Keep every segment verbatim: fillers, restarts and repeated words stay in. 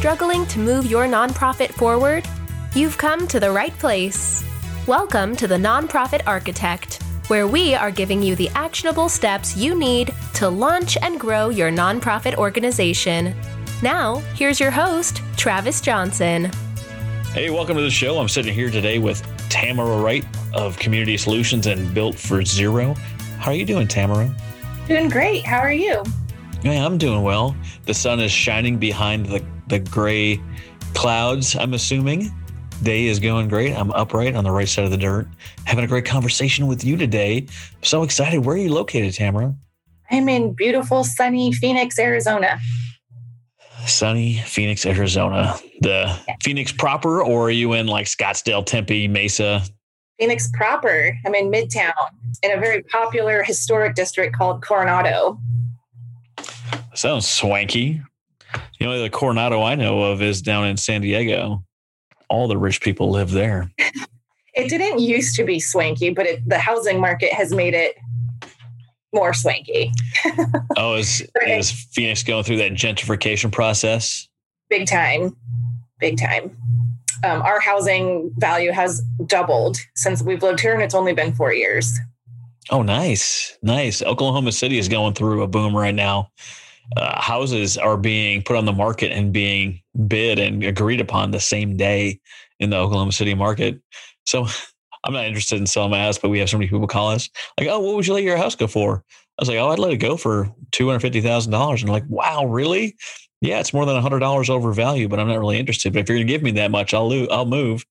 struggling to move your nonprofit forward? You've come to the right place. Welcome to the Nonprofit Architect, where we are giving you the actionable steps you need to launch and grow your nonprofit organization. Now, here's your host, Travis Johnson. Hey, welcome to the show. I'm sitting here today with Tamara Wright of Community Solutions and Built for Zero. How are you doing, Tamara? Doing great. How are you? Yeah, I'm doing well. The sun is shining behind the, the gray clouds, I'm assuming. Day is going great. I'm upright on the right side of the dirt, having a great conversation with you today. I'm so excited. Where are you located, Tamara? I'm in beautiful, sunny Phoenix, Arizona. Sunny Phoenix, Arizona. The yeah. Phoenix proper, or are you in like Scottsdale, Tempe, Mesa? Phoenix proper. I'm in Midtown in a very popular historic district called Coronado. Sounds swanky. The only the Coronado I know of is down in San Diego. All the rich people live there. It didn't used to be swanky, but it, the housing market has made it more swanky. Oh, is, is Phoenix going through that gentrification process? Big time. Big time. Um, our housing value has doubled since we've lived here, and it's only been four years. Oh, nice. Nice. Oklahoma City is going through a boom right now. Uh, houses are being put on the market and being bid and agreed upon the same day in the Oklahoma City market. So I'm not interested in selling my house, but we have so many people call us like, oh, what would you let your house go for? I was like, oh, I'd let it go for two hundred fifty thousand dollars. And they're like, wow, really? Yeah, it's more than one hundred dollars over value, but I'm not really interested. But if you're going to give me that much, I'll lo- I'll move.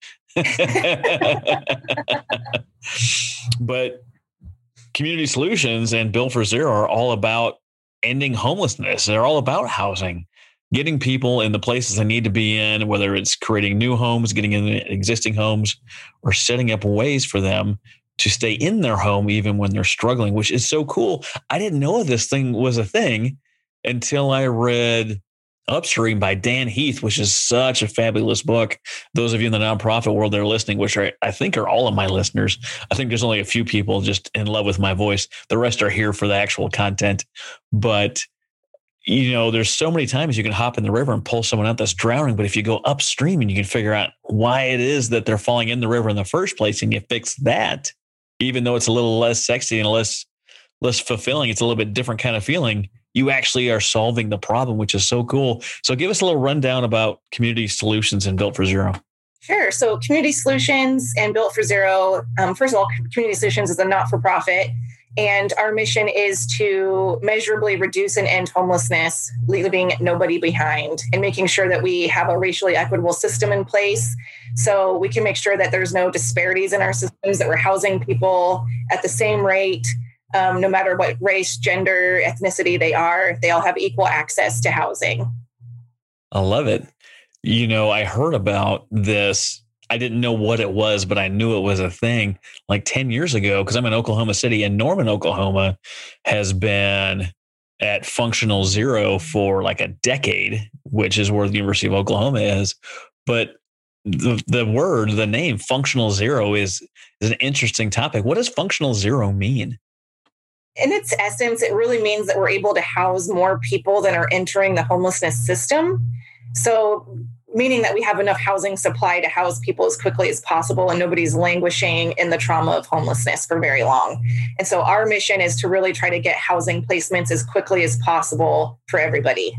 But Community Solutions and Built for Zero are all about ending homelessness. They're all about housing, getting people in the places they need to be in, whether it's creating new homes, getting in existing homes, or setting up ways for them to stay in their home even when they're struggling, which is so cool. I didn't know this thing was a thing until I read Upstream by Dan Heath, which is such a fabulous book. Those of you in the nonprofit world that are listening, which are, I think are all of my listeners. I think there's only a few people just in love with my voice. The rest are here for the actual content. But, you know, there's so many times you can hop in the river and pull someone out that's drowning. But if you go upstream and you can figure out why it is that they're falling in the river in the first place, and you fix that, even though it's a little less sexy and less, less fulfilling, it's a little bit different kind of feeling. You actually are solving the problem, which is so cool. So give us a little rundown about Community Solutions and Built for Zero. Sure. So Community Solutions and Built for Zero, um, first of all, Community Solutions is a not-for-profit, and our mission is to measurably reduce and end homelessness, leaving nobody behind, and making sure that we have a racially equitable system in place so we can make sure that there's no disparities in our systems, that we're housing people at the same rate. Um, no matter what race, gender, ethnicity they are, they all have equal access to housing. I love it. You know, I heard about this. I didn't know what it was, but I knew it was a thing like ten years ago, because I'm in Oklahoma City, and Norman, Oklahoma has been at functional zero for like a decade, which is where the University of Oklahoma is. But the the word, the name functional zero is, is an interesting topic. What does functional zero mean? In its essence, it really means that we're able to house more people than are entering the homelessness system. So meaning that we have enough housing supply to house people as quickly as possible, and nobody's languishing in the trauma of homelessness for very long. And so our mission is to really try to get housing placements as quickly as possible for everybody.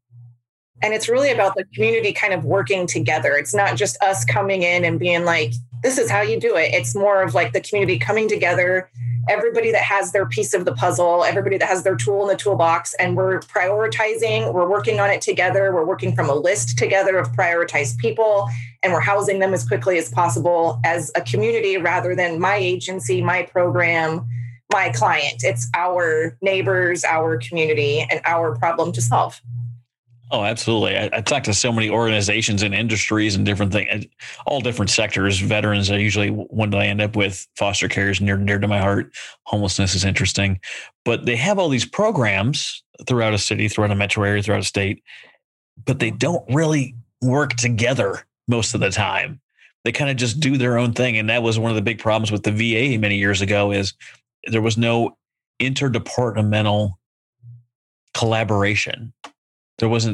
And it's really about the community kind of working together. It's not just us coming in and being like, this is how you do it. It's more of like the community coming together, everybody that has their piece of the puzzle, everybody that has their tool in the toolbox, and we're prioritizing, we're working on it together. We're working from a list together of prioritized people, and we're housing them as quickly as possible as a community rather than my agency, my program, my client. It's our neighbors, our community, and our problem to solve. Oh, absolutely. I, I talk to so many organizations and industries and different things, all different sectors. Veterans are usually one that I end up with. Foster care is near near to my heart. Homelessness is interesting. But they have all these programs throughout a city, throughout a metro area, throughout a state, but they don't really work together most of the time. They kind of just do their own thing. And that was one of the big problems with the V A many years ago, is there was no interdepartmental collaboration. There wasn't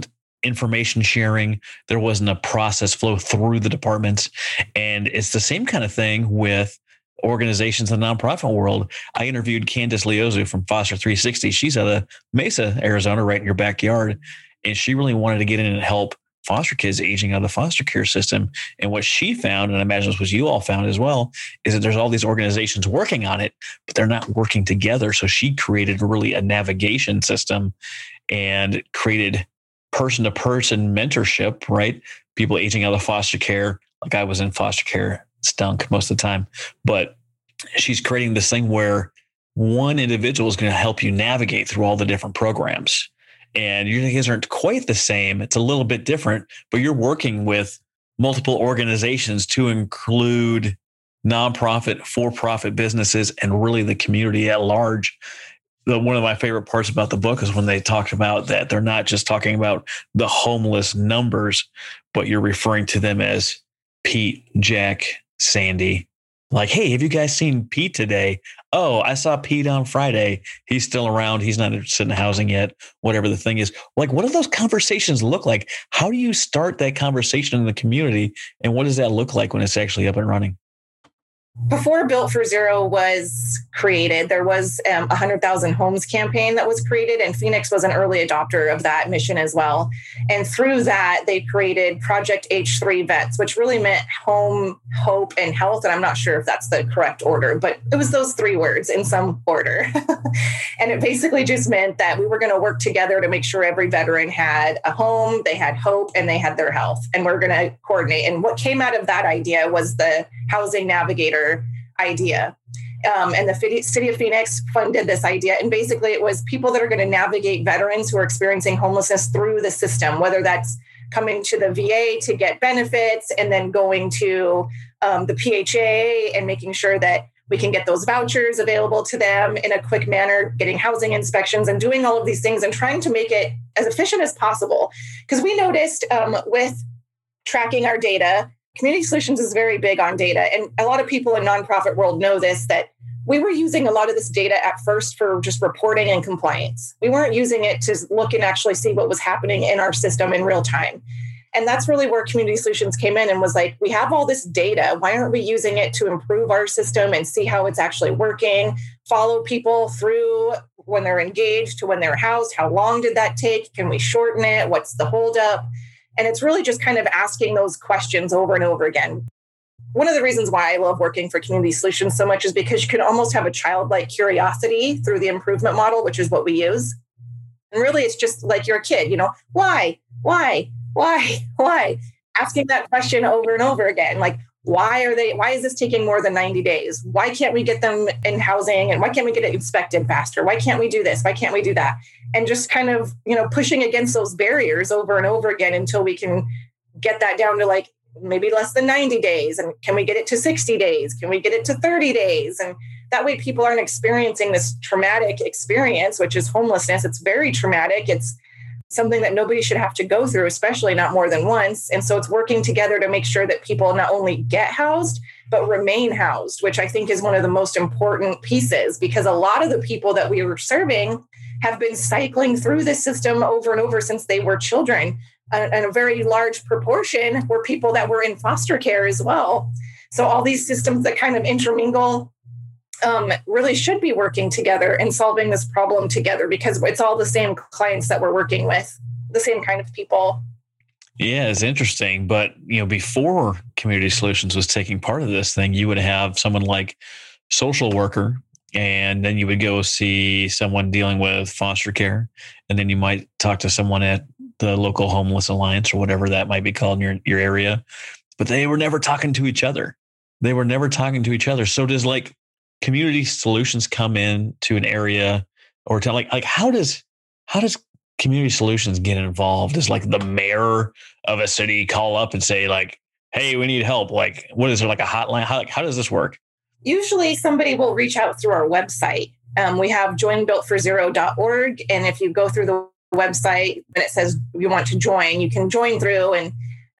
information sharing. There wasn't a process flow through the departments. And it's the same kind of thing with organizations in the nonprofit world. I interviewed Candace Leozu from Foster three sixty. She's out of Mesa, Arizona, right in your backyard. And she really wanted to get in and help foster kids aging out of the foster care system. And what she found, and I imagine this was you all found as well, is that there's all these organizations working on it, but they're not working together. So she created really a navigation system and created person-to-person mentorship, right? People aging out of foster care. Like I was in foster care, stunk most of the time, but she's creating this thing where one individual is going to help you navigate through all the different programs. And you guys aren't quite the same. It's a little bit different, but you're working with multiple organizations to include nonprofit, for-profit businesses, and really the community at large. The, one of my favorite parts about the book is when they talk about that they're not just talking about the homeless numbers, but you're referring to them as Pete, Jack, Sandy. Like, hey, have you guys seen Pete today? Oh, I saw Pete on Friday. He's still around. He's not interested in housing yet, whatever the thing is. Like, what do those conversations look like? How do you start that conversation in the community? And what does that look like when it's actually up and running? Before Built for Zero was created, there was um, a one hundred thousand homes campaign that was created, and Phoenix was an early adopter of that mission as well. And through that, they created Project H three Vets, which really meant home, hope, and health. And I'm not sure if that's the correct order, but it was those three words in some order. And it basically just meant that we were going to work together to make sure every veteran had a home, they had hope, and they had their health. And we're going to coordinate. And what came out of that idea was the Housing Navigator idea. Um, and the city of Phoenix funded this idea. And basically it was people that are going to navigate veterans who are experiencing homelessness through the system, whether that's coming to the V A to get benefits and then going to um, the P H A and making sure that we can get those vouchers available to them in a quick manner, getting housing inspections and doing all of these things and trying to make it as efficient as possible. Because we noticed um, with tracking our data, Community Solutions is very big on data. And a lot of people in nonprofit world know this, that we were using a lot of this data at first for just reporting and compliance. We weren't using it to look and actually see what was happening in our system in real time. And that's really where Community Solutions came in and was like, we have all this data. Why aren't we using it to improve our system and see how it's actually working? Follow people through when they're engaged to when they're housed. How long did that take? Can we shorten it? What's the holdup? And it's really just kind of asking those questions over and over again. One of the reasons why I love working for Community Solutions so much is because you can almost have a childlike curiosity through the improvement model, which is what we use. And really, it's just like you're a kid, you know, why, why, why, why? Asking that question over and over again. Like, why are they, why is this taking more than ninety days? Why can't we get them in housing? And why can't we get it inspected faster? Why can't we do this? Why can't we do that? And just kind of, you know, pushing against those barriers over and over again until we can get that down to like maybe less than ninety days. And can we get it to sixty days? Can we get it to thirty days? And that way people aren't experiencing this traumatic experience, which is homelessness. It's very traumatic. It's something that nobody should have to go through, especially not more than once. And so it's working together to make sure that people not only get housed, but remain housed, which I think is one of the most important pieces, because a lot of the people that we were serving have been cycling through this system over and over since they were children. And a very large proportion were people that were in foster care as well. So all these systems that kind of intermingle um, really should be working together and solving this problem together, because it's all the same clients that we're working with, the same kind of people. Yeah, it's interesting. But, you know, before Community Solutions was taking part of this thing, you would have someone like social worker, and then you would go see someone dealing with foster care. And then you might talk to someone at the local homeless alliance or whatever that might be called in your, your area. But they were never talking to each other. They were never talking to each other. So does like Community Solutions come in to an area, or to like, like how does, how does Community Solutions get involved? Is like the mayor of a city call up and say like, hey, we need help? Like, what is there, like a hotline? How, like, how does this work? Usually somebody will reach out through our website. Um, we have join built for zero dot org. And if you go through the website and it says you want to join, you can join through, and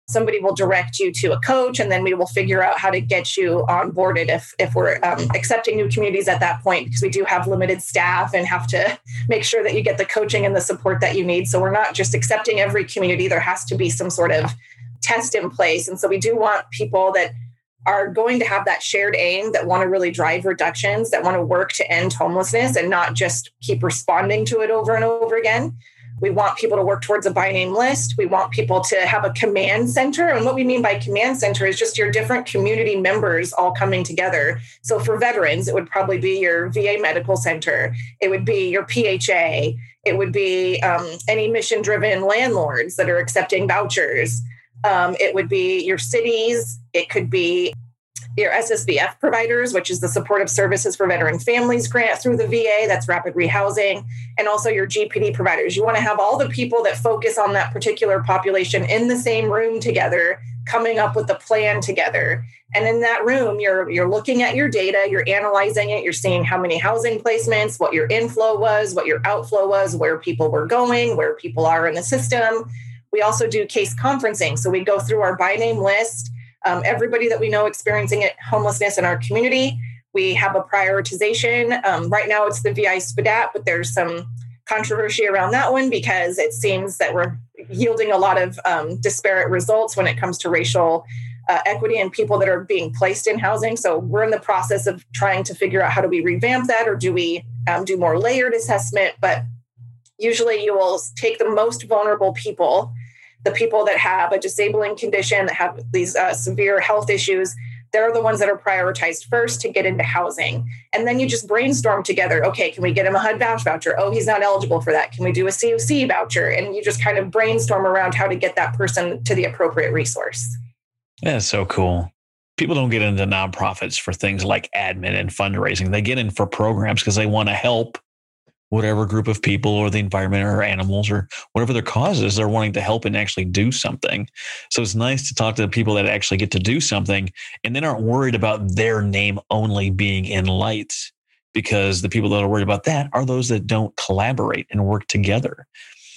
Somebody will direct you to a coach, and then we will figure out how to get you onboarded if, if we're um, accepting new communities at that point, because we do have limited staff and have to make sure that you get the coaching and the support that you need. So we're not just accepting every community. There has to be some sort of test in place. And so we do want people that are going to have that shared aim, that want to really drive reductions, that want to work to end homelessness and not just keep responding to it over and over again. We want people to work towards a by name list. We want people to have a command center. And what we mean by command center is just your different community members all coming together. So for veterans, it would probably be your V A medical center. It would be your P H A. It would be um, any mission-driven landlords that are accepting vouchers. Um, it would be your cities. It could be your S S V F providers, which is the Supportive Services for Veteran Families grant through the V A, that's rapid rehousing, and also your G P D providers. You want to have all the people that focus on that particular population in the same room together, coming up with a plan together. And in that room, you're you're looking at your data, you're analyzing it, you're seeing how many housing placements, what your inflow was, what your outflow was, where people were going, where people are in the system. We also do case conferencing. So we go through our by name list, Um, everybody that we know experiencing it, homelessness in our community. We have a prioritization. Um, right now it's the V I S P D A T, but there's some controversy around that one because it seems that we're yielding a lot of um, disparate results when it comes to racial uh, equity and people that are being placed in housing. So we're in the process of trying to figure out how do we revamp that, or do we um, do more layered assessment? But usually you will take the most vulnerable people, the people that have a disabling condition, that have these uh, severe health issues. They're the ones that are prioritized first to get into housing. And then you just brainstorm together. Okay, can we get him a H U D vouch voucher? Oh, he's not eligible for that. Can we do a C O C voucher? And you just kind of brainstorm around how to get that person to the appropriate resource. That's so cool. People don't get into nonprofits for things like admin and fundraising. They get in for programs because they want to help whatever group of people or the environment or animals or whatever their cause is. They're wanting to help and actually do something. So it's nice to talk to the people that actually get to do something and then aren't worried about their name only being in lights, because the people that are worried about that are those that don't collaborate and work together.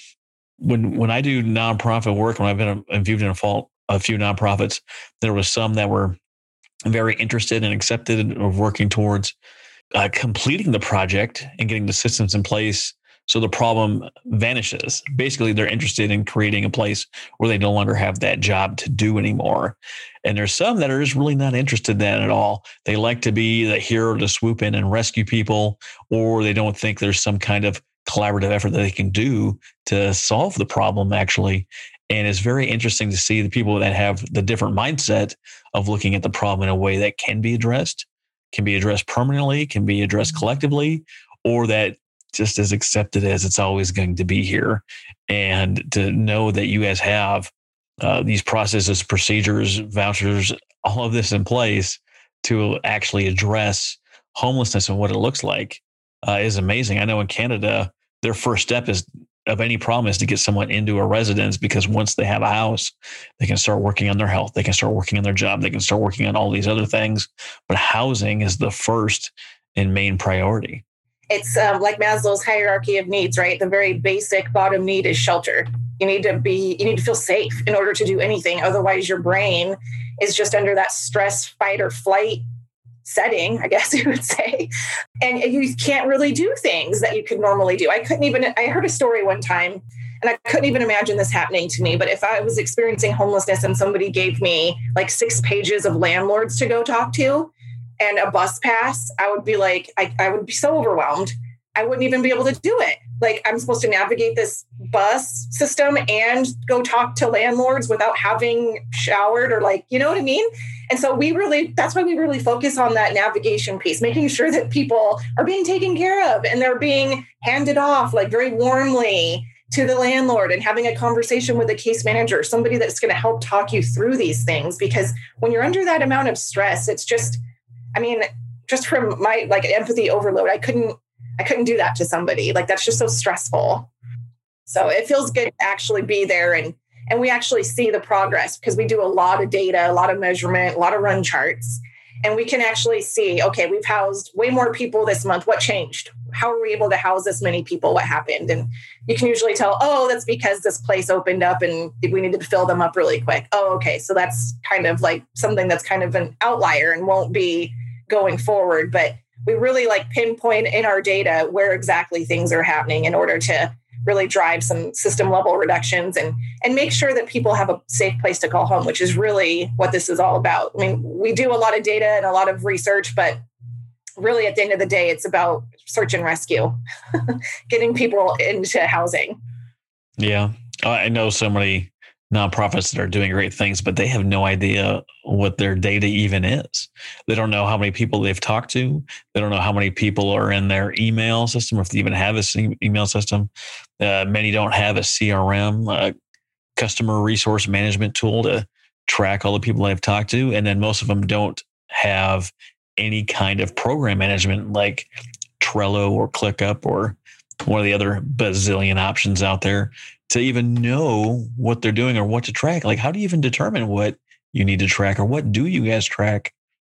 When when I do nonprofit work, when I've been involved in a, fault, a few nonprofits, there was some that were very interested and accepted of working towards Uh, completing the project and getting the systems in place so the problem vanishes. Basically, they're interested in creating a place where they no longer have that job to do anymore. And there's some that are just really not interested in that at all. They like to be the hero to swoop in and rescue people, or they don't think there's some kind of collaborative effort that they can do to solve the problem, actually. And it's very interesting to see the people that have the different mindset of looking at the problem in a way that can be addressed, can be addressed permanently, can be addressed collectively, or that just is accepted as it's always going to be here. And to know that you guys have uh, these processes, procedures, vouchers, all of this in place to actually address homelessness and what it looks like uh, is amazing. I know in Canada, their first step is of any problem is to get someone into a residence, because once they have a house, they can start working on their health. They can start working on their job. They can start working on all these other things. But housing is the first and main priority. It's um, like Maslow's hierarchy of needs, right? The very basic bottom need is shelter. You need to be, you need to feel safe in order to do anything. Otherwise, your brain is just under that stress, fight or flight setting, I guess you would say. And you can't really do things that you could normally do. I couldn't even, I heard a story one time, and I couldn't even imagine this happening to me. But if I was experiencing homelessness and somebody gave me like six pages of landlords to go talk to and a bus pass, I would be like, I, I would be so overwhelmed. I wouldn't even be able to do it. Like, I'm supposed to navigate this bus system and go talk to landlords without having showered, or like, you know what I mean? And so we really, that's why we really focus on that navigation piece, making sure that people are being taken care of and they're being handed off like very warmly to the landlord, and having a conversation with a case manager, somebody that's going to help talk you through these things. Because when you're under that amount of stress, it's just, I mean, just from my like empathy overload, I couldn't, I couldn't do that to somebody. Like, that's just so stressful. So it feels good to actually be there, and and we actually see the progress, because we do a lot of data, a lot of measurement, a lot of run charts. And we can actually see, okay, we've housed way more people this month. What changed? How are we able to house this many people? What happened? And you can usually tell, oh, that's because this place opened up and we needed to fill them up really quick. Oh, okay. So that's kind of like something that's kind of an outlier and won't be going forward. But we really like pinpoint in our data where exactly things are happening in order to really drive some system level reductions and, and make sure that people have a safe place to call home, which is really what this is all about. I mean, we do a lot of data and a lot of research, but really at the end of the day, it's about search and rescue, getting people into housing. Yeah. I know so many nonprofits that are doing great things, but they have no idea what their data even is. They don't know how many people they've talked to. They don't know how many people are in their email system, or if they even have an email system. Uh, many don't have a C R M, a customer resource management tool to track all the people they've talked to. And then most of them don't have any kind of program management like Trello or ClickUp or one of the other bazillion options out there to even know what they're doing or what to track. Like, how do you even determine what you need to track, or what do you guys track?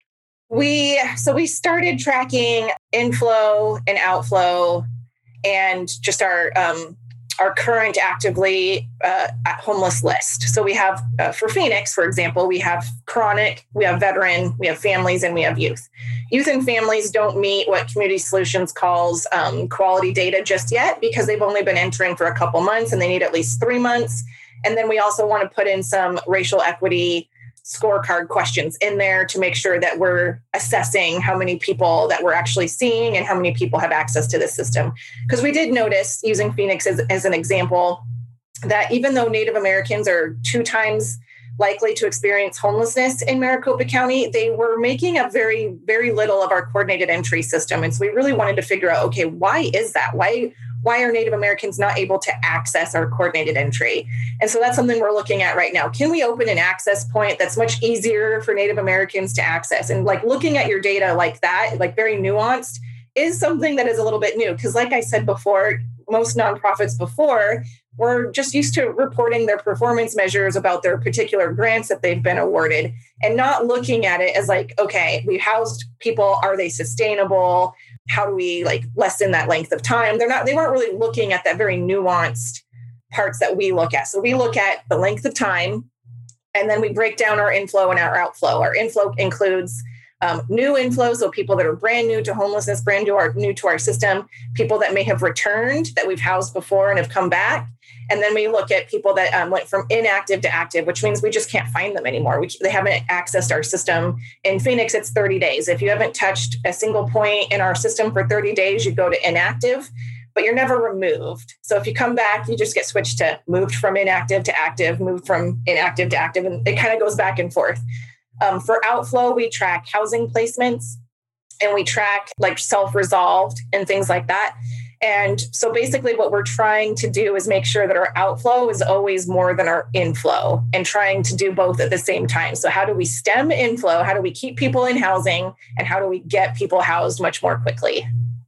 We, so we started tracking inflow and outflow and just our, um, our current actively uh, homeless list. So we have, uh, for Phoenix, for example, we have chronic, we have veteran, we have families, and we have youth. Youth and families don't meet what Community Solutions calls um, quality data just yet, because they've only been entering for a couple months and they need at least three months. And then we also want to put in some racial equity scorecard questions in there to make sure that we're assessing how many people that we're actually seeing and how many people have access to the system. Because we did notice, using Phoenix as, as an example, that even though Native Americans are two times likely to experience homelessness in Maricopa County, they were making up very, very little of our coordinated entry system. And so we really wanted to figure out, okay, why is that? Why Why are Native Americans not able to access our coordinated entry? And so that's something we're looking at right now. Can we open an access point that's much easier for Native Americans to access? And like looking at your data like that, like very nuanced, is something that is a little bit new. Because like I said before, most nonprofits before were just used to reporting their performance measures about their particular grants that they've been awarded and not looking at it as like, okay, we housed people, are they sustainable? How do we like lessen that length of time? They're not, they weren't really looking at that very nuanced parts that we look at. So we look at the length of time, and then we break down our inflow and our outflow. Our inflow includes um, new inflow, so people that are brand new to homelessness, brand new, are new to our system, people that may have returned that we've housed before and have come back. And then we look at people that um, went from inactive to active, which means we just can't find them anymore. We, they haven't accessed our system. In Phoenix, it's thirty days. If you haven't touched a single point in our system for thirty days, you go to inactive, but you're never removed. So if you come back, you just get switched to moved from inactive to active, moved from inactive to active, and it kind of goes back and forth. Um, for outflow, we track housing placements, and we track like self-resolved and things like that. And so basically what we're trying to do is make sure that our outflow is always more than our inflow, and trying to do both at the same time. So how do we stem inflow? How do we keep people in housing? And how do we get people housed much more quickly?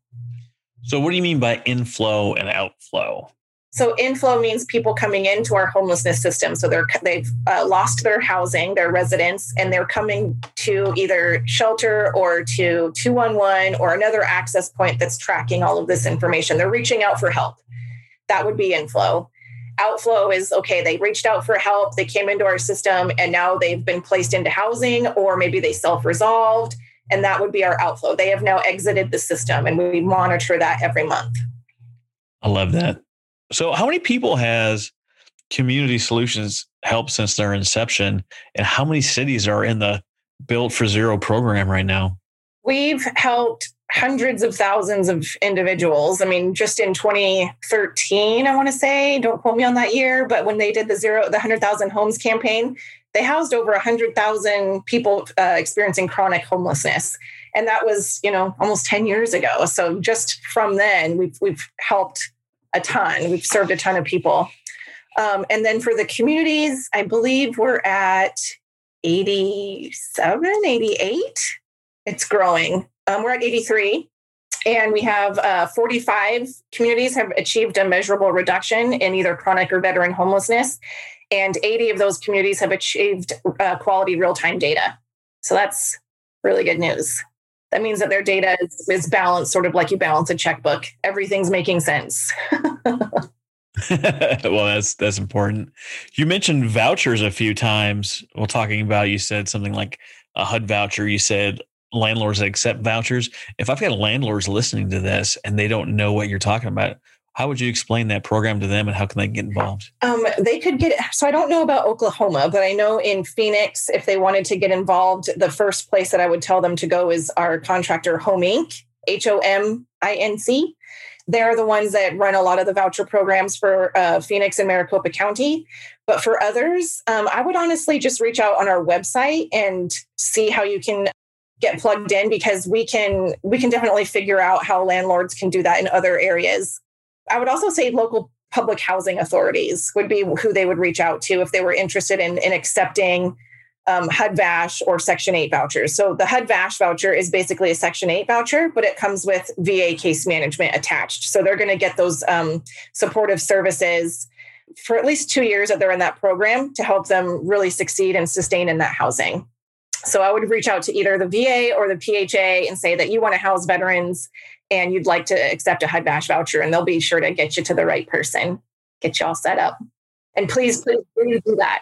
So what do you mean by inflow and outflow? So inflow means people coming into our homelessness system. So they're, they've uh, lost their housing, their residence, and they're coming to either shelter or to two one one or another access point that's tracking all of this information. They're reaching out for help. That would be inflow. Outflow is, okay, they reached out for help, they came into our system, and now they've been placed into housing, or maybe they self-resolved, and that would be our outflow. They have now exited the system, and we monitor that every month. I love that. So how many people has Community Solutions helped since their inception, and how many cities are in the Built for Zero program right now? We've helped hundreds of thousands of individuals. I mean, just in twenty thirteen, I want to say, don't quote me on that year, but when they did the zero, the one hundred thousand homes campaign, they housed over one hundred thousand people uh, experiencing chronic homelessness. And that was, you know, almost ten years ago. So just from then, we've we've helped a ton. We've served a ton of people. Um, and then for the communities, I believe we're at eighty-seven, eighty-eight. It's growing. Um, we're at eighty-three. And we have uh, forty-five communities have achieved a measurable reduction in either chronic or veteran homelessness. And eighty of those communities have achieved uh, quality real-time data. So that's Really good news. That means that their data is, is balanced, sort of like you balance a checkbook. Everything's making sense. Well, that's that's important. You mentioned vouchers a few times. Well, talking about, you said something like a H U D voucher. You said landlords that accept vouchers. If I've got landlords listening to this and they don't know what you're talking about, how would you explain that program to them and how can they get involved? Um, they could get, so I don't know about Oklahoma, but I know in Phoenix, if they wanted to get involved, the first place that I would tell them to go is our contractor Home Incorporated, H O M I N C. They're the ones that run a lot of the voucher programs for uh, Phoenix and Maricopa County. But for others, um, I would honestly just reach out on our website and see how you can get plugged in, because we can we can definitely figure out how landlords can do that in other areas. I would also say local public housing authorities would be who they would reach out to if they were interested in, in accepting um, H U D V A S H or Section eight vouchers. So the H U D V A S H voucher is basically a Section eight voucher, but it comes with V A case management attached. So they're going to get those um, supportive services for at least two years that they're in that program to help them really succeed and sustain in that housing. So I would reach out to either the V A or the P H A and say that you want to house veterans and you'd like to accept a H U D V A S H voucher, and they'll be sure to get you to the right person, get you all set up. And please, please, please do that.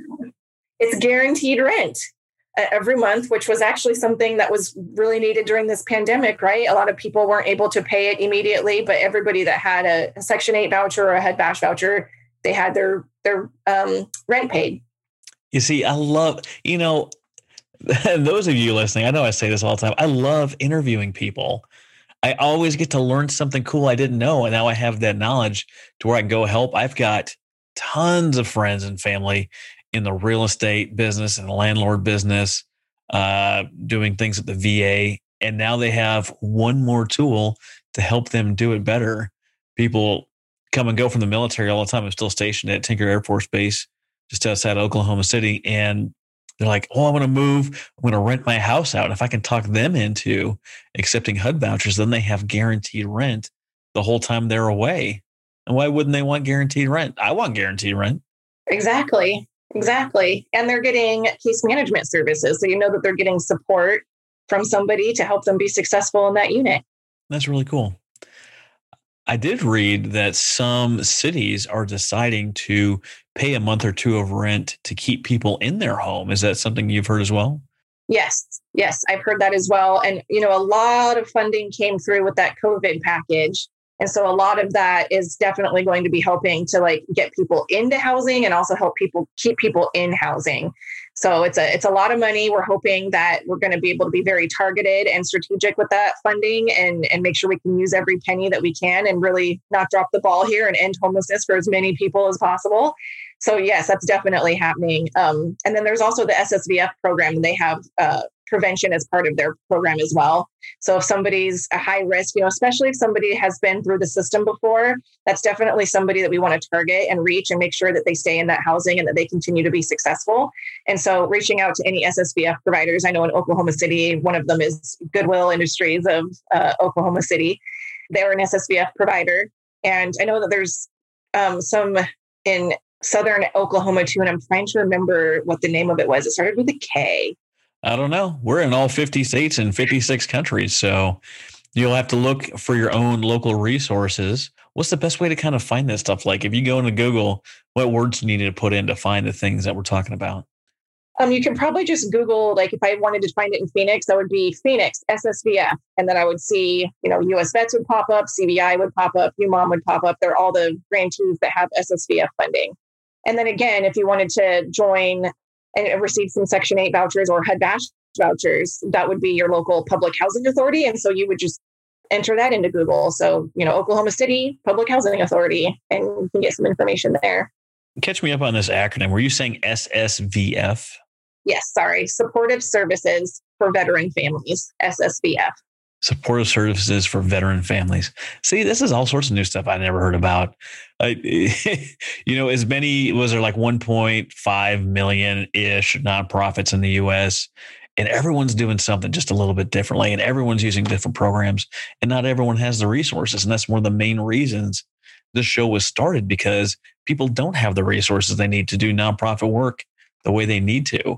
It's guaranteed rent uh, every month, which was actually something that was really needed during this pandemic, right? A lot of people weren't able to pay it immediately, but everybody that had a, a Section eight voucher or a H U D V A S H voucher, they had their, their um, rent paid. You see, I love, you know, those of you listening, I know I say this all the time, I love interviewing people. I always get to learn something cool I didn't know. And now I have that knowledge to where I can go help. I've got tons of friends and family in the real estate business and the landlord business, uh, doing things at the V A. And now they have one more tool to help them do it better. People come and go from the military all the time. I'm still stationed at Tinker Air Force Base, just outside Oklahoma City. And they're like, oh, I want to move. I'm going to rent my house out. And if I can talk them into accepting H U D vouchers, then they have guaranteed rent the whole time they're away. And why wouldn't they want guaranteed rent? I want guaranteed rent. Exactly. Exactly. And they're getting case management services. So you know that they're getting support from somebody to help them be successful in that unit. That's really cool. I did read that some cities are deciding to pay a month or two of rent to keep people in their home. Is that something you've heard as well? Yes. Yes, I've heard that as well. And, you know, a lot of funding came through with that COVID package. And so a lot of that is definitely going to be helping to like get people into housing and also help people keep people in housing. So it's a it's a lot of money. We're hoping that we're going to be able to be very targeted and strategic with that funding and, and make sure we can use every penny that we can and really not drop the ball here and end homelessness for as many people as possible. So yes, that's definitely happening. Um, and then there's also the S S V F program. They have uh, prevention as part of their program as well. So if somebody's a high risk, you know, especially if somebody has been through the system before, that's definitely somebody that we want to target and reach and make sure that they stay in that housing and that they continue to be successful. And so reaching out to any S S V F providers, I know in Oklahoma City, one of them is Goodwill Industries of uh, Oklahoma City. They're an S S V F provider. And I know that there's um, some in Southern Oklahoma too. And I'm trying to remember what the name of it was. It started with a K. I don't know. We're in all fifty states and fifty-six countries. So you'll have to look for your own local resources. What's the best way to kind of find this stuff? Like if you go into Google, what words do you need to put in to find the things that we're talking about? Um, you can probably just Google, like if I wanted to find it in Phoenix, that would be Phoenix S S V F. And then I would see, you know, U S Vets would pop up, C V I would pop up, U M O M would pop up. They're all the grantees that have S S V F funding. And then again, if you wanted to join and receive some Section eight vouchers or H U D V A S H vouchers, that would be your local public housing authority. And so you would just enter that into Google. So, you know, Oklahoma City Public Housing Authority, and you can get some information there. Catch me up on this acronym. Were you saying S S V F? Yes, sorry. Supportive Services for Veteran Families, S S V F. Supportive Services for Veteran Families. See, this is all sorts of new stuff I never heard about. Uh, you know, as many, was there like one point five million-ish nonprofits in the U S, and everyone's doing something just a little bit differently, and everyone's using different programs, and not everyone has the resources. And that's one of the main reasons this show was started, because people don't have the resources they need to do nonprofit work the way they need to.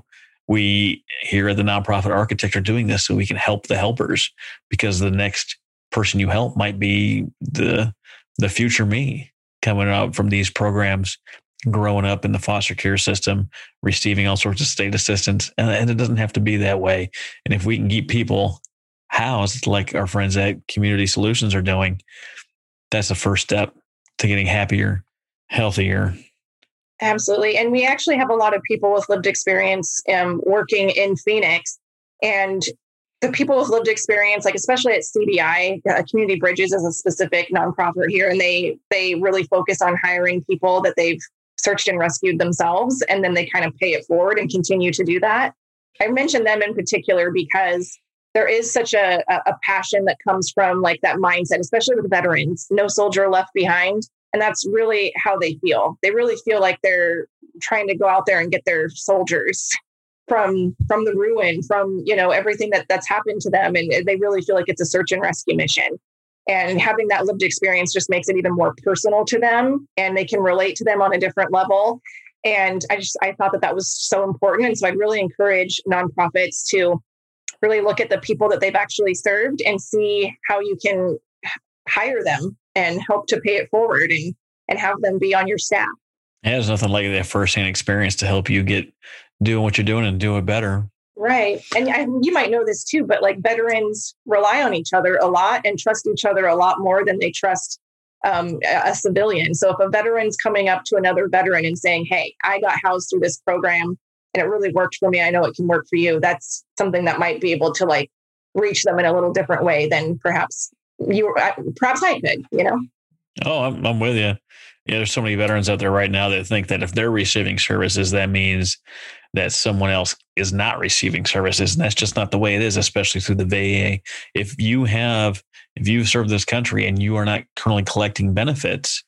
we here at the Nonprofit Architect are doing this so we can help the helpers, because the next person you help might be the the future me coming up from these programs, growing up in the foster care system, receiving all sorts of state assistance. And, and it doesn't have to be that way. And if we can keep people housed like our friends at Community Solutions are doing, that's the first step to getting happier, healthier. Absolutely. And we actually have a lot of people with lived experience um, working in Phoenix. And the people with lived experience, like especially at C B I, uh, Community Bridges is a specific nonprofit here, and they they really focus on hiring people that they've searched and rescued themselves, and then they kind of pay it forward and continue to do that. I mentioned them in particular because there is such a, a passion that comes from like that mindset, especially with veterans, no soldier left behind. And that's really how they feel. They really feel like they're trying to go out there and get their soldiers from from the ruin, from, you know, everything that that's happened to them. And they really feel like it's a search and rescue mission. And having that lived experience just makes it even more personal to them, and they can relate to them on a different level. And I just, I thought that that was so important. And so I'd really encourage nonprofits to really look at the people that they've actually served and see how you can hire them and help to pay it forward and, and have them be on your staff. Yeah, there's nothing like that firsthand experience to help you get doing what you're doing and do it better. Right. And I, you might know this too, but like veterans rely on each other a lot and trust each other a lot more than they trust um, a civilian. So if a veteran's coming up to another veteran and saying, hey, I got housed through this program and it really worked for me, I know it can work for you. That's something that might be able to like reach them in a little different way than perhaps you, perhaps I could, you know? Oh, I'm, I'm with you. Yeah, there's so many veterans out there right now that think that if they're receiving services, that means that someone else is not receiving services. And that's just not the way it is, especially through the V A. If you have, if you've served this country and you are not currently collecting benefits,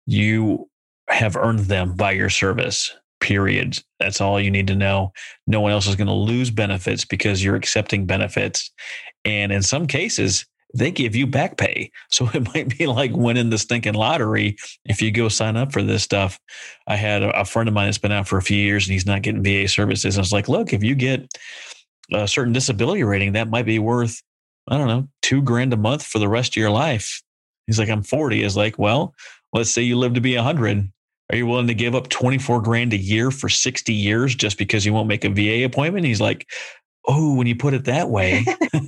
you have earned them by your service, period. That's all you need to know. No one else is going to lose benefits because you're accepting benefits. And in some cases, they give you back pay. So it might be like winning the stinking lottery if you go sign up for this stuff. I had a friend of mine that's been out for a few years and he's not getting V A services. I was like, look, if you get a certain disability rating, that might be worth, I don't know, two grand a month for the rest of your life. He's like, I'm forty. Is like, well, let's say you live to be one hundred. Are you willing to give up twenty-four grand a year for sixty years just because you won't make a V A appointment? He's like, oh, when you put it that way.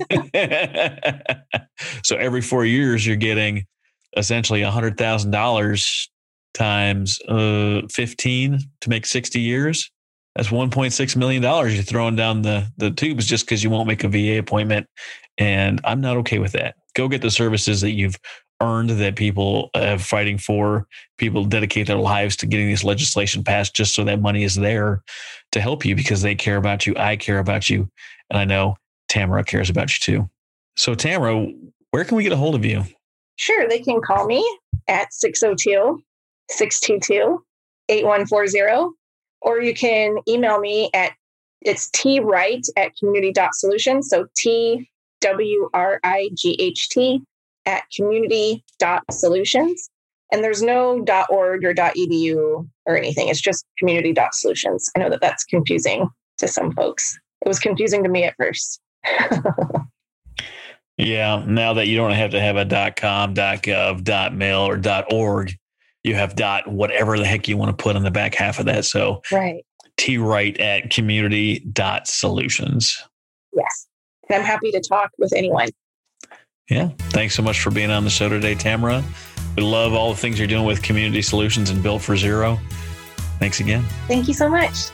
So every four years, you're getting essentially one hundred thousand dollars times uh, fifteen to make sixty years. That's one point six million dollars you're throwing down the, the tubes just because you won't make a V A appointment. And I'm not okay with that. Go get the services that you've earned, that people are fighting for. People dedicate their lives to getting this legislation passed just so that money is there to help you because they care about you. I care about you. And I know Tamara cares about you too. So Tamara, where can we get a hold of you? Sure. They can call me at six oh two, six two two, eight one four zero, or you can email me at, it's twright at community.solutions. So T W R I G H T at community.solutions. And there's no .org or .edu or anything. It's just community.solutions. I know that that's confusing to some folks. It was confusing to me at first. Yeah. Now that you don't have to have a .com, .gov, .mil, or .org, you have dot whatever the heck you want to put on the back half of that. So right. twright at community.solutions. Yes. And I'm happy to talk with anyone. Yeah. Thanks so much for being on the show today, Tamara. We love all the things you're doing with Community Solutions and Built for Zero. Thanks again. Thank you so much.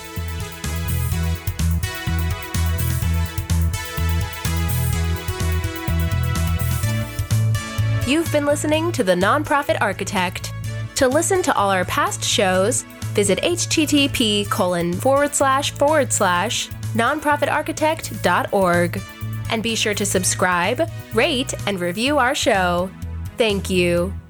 You've been listening to The Nonprofit Architect. To listen to all our past shows, visit http colon forward slash forward slash nonprofitarchitect.org. And be sure to subscribe, rate, and review our show. Thank you.